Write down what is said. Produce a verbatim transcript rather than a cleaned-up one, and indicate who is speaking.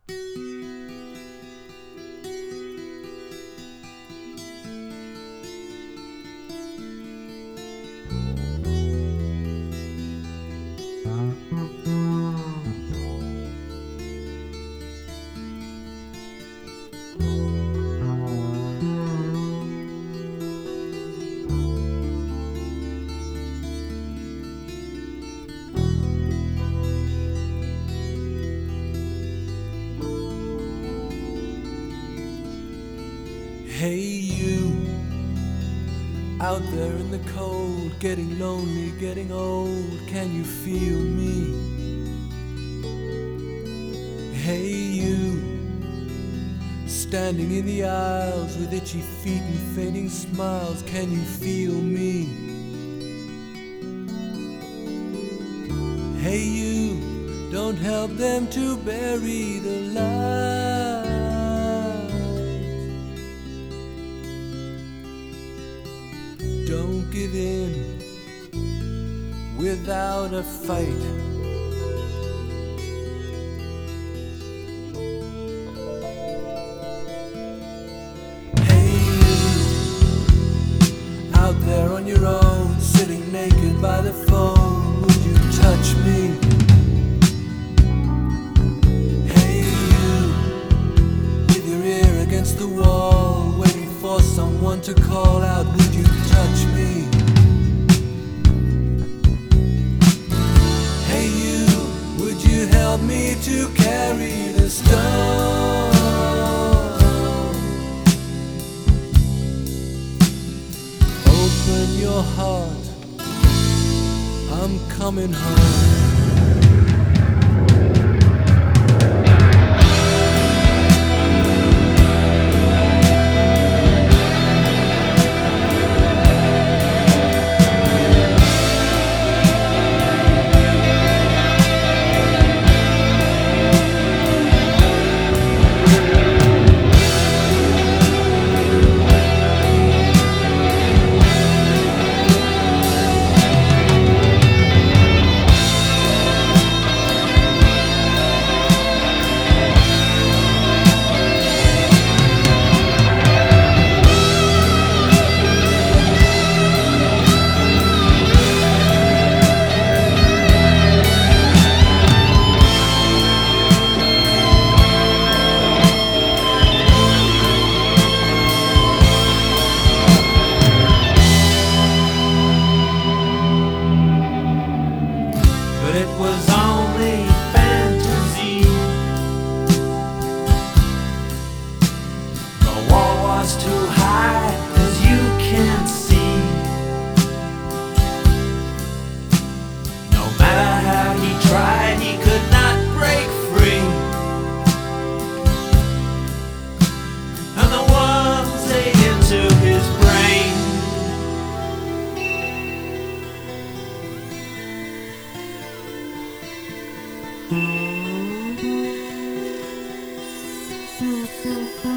Speaker 1: Hey you, out there in the cold, getting lonely, getting old, can you feel me? Hey you, standing in the aisles with itchy feet and fading smiles, can you feel me? Hey you, don't help them to bury the light. Don't give in without a fight. Hey you, out there on your own, sitting naked by the phone, would you touch me? Hey you, with your ear against the wall, waiting for someone to call out, would you touch me? Hey you, would you help me to carry the stone? Open your heart, I'm coming home. But it was only fantasy. The wall was too high, as you can see. No matter how he tried, he could not break free. And the ones ate into his brain.
Speaker 2: Thank you.